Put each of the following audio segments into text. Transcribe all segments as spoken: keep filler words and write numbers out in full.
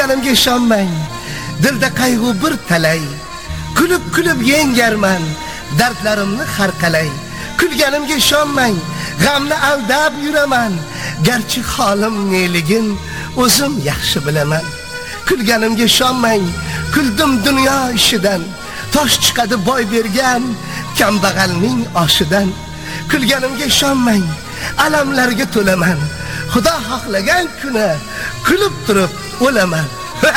kulganimga ishonmang, dilda qayg'u bir talay, kulib kulib yengarman dardlarimni har qalay. Kulganimga ishonmang, g'amni aldab yuraman, garchi holim neligin o'zim yaxshi bilaman. Kulganimga ishonmang, kuldim dunyo ishidan, tosh chiqadi boy bergan kambag'alning oshidan. Kulganimga ishonmang, alamlarga to'laman, Xudo xohlagan kuni kulib turib o'laman.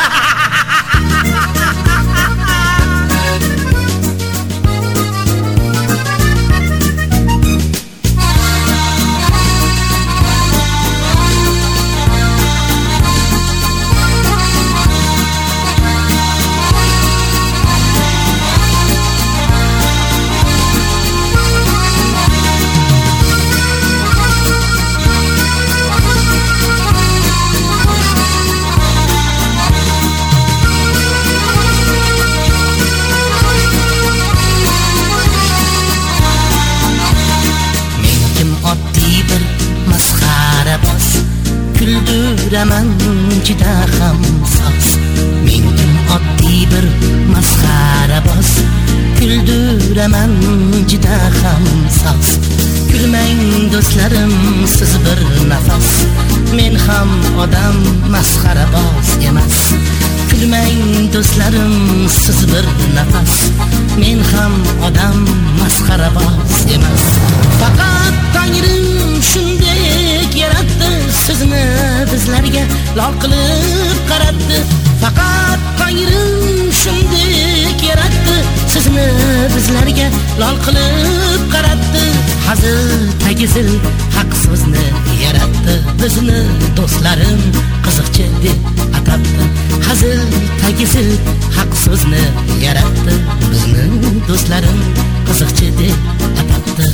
Güldüraman juda ham soz. Men kim oddiy bir masxara boz. Güldüraman juda ham soz. Gülmang do'stlarim siz bir nafas. Men ham odam masxara boz emas. Gülmang do'stlarim siz bir nafas. Men ham odam masxara boz emas. Faqat Tangrim shunday yaratdi, sizni bizlarga lol qilib qaratdi. Faqat Tangrim shunday yaratdi, sizni bizlarga lol qilib qaratdi. Hazil tagizil haq so'zni yaratdi, bizni do'stlarim qiziqchi deb atabdi. Hazil tagizil haq so'zni yaratdi, bizni do'stlarim qiziqchi deb atabdi.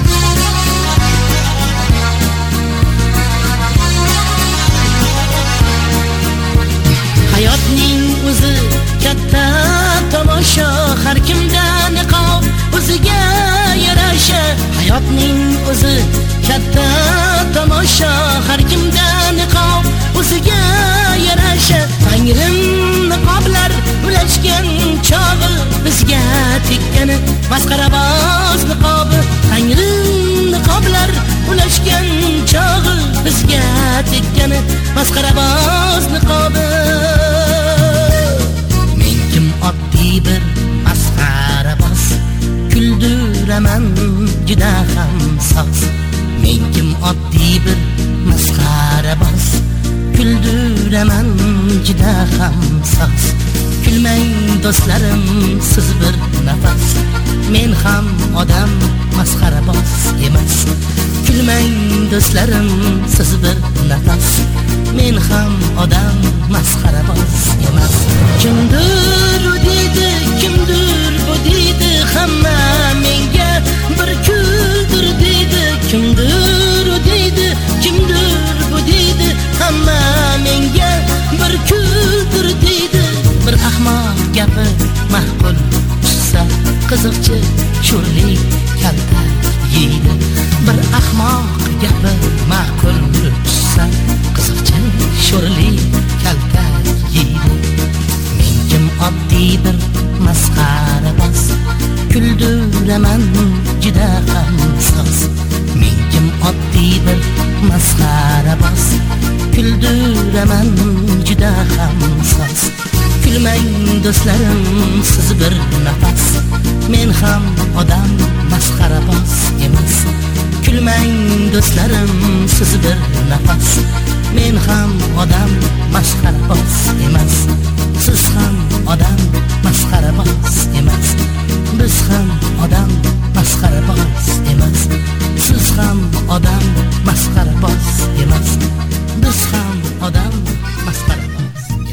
Hayotning o'zi katta tomosha, har kimda niqob o'ziga yarasha. Hayotning o'zi katta tomosha, har kimda niqob o'ziga yarasha. Tangrim niqoblar ulashgan chog'i, bizga tekkani masxaraboz niqobi. Tangrim niqoblar ulashgan chog'i, bizga tekkani masxaraboz niqobi. Men kim oddiy bir masxaraboz, güldüraman juda ham soz. Men kim oddiy bir masxaraboz, güldüraman juda ham soz. Gülmang do'stlarim siz bir nafas. Men ham odam masxaraboz emas. Gülmang do'stlarim siz bir nafas. Men ham odam masxaraboz emas. Kimdir u deydi, kimdir bu deydi, hamma menga bir kuldir deydi. Kimdir u deydi, kimdir bu deydi, hamma menga bir kuldir deydi. Bir ahmoq gapi ma'qul tushsa, qiziqchi sho'rlik kalta yeydi. Bir ahmoq gapi ma'qul tushsa, qiziqchi sho'rlik kalta yeydi. Men kim oddiy bir masxaraboz, güldüraman juda ham soz. Men kim oddiy bir masxaraboz, güldüraman juda ham soz. Gülmang do'stlarim siz bir nafas. Men ham odam masxaraboz emas. Gülmang do'stlarim siz bir nafas. Men ham odam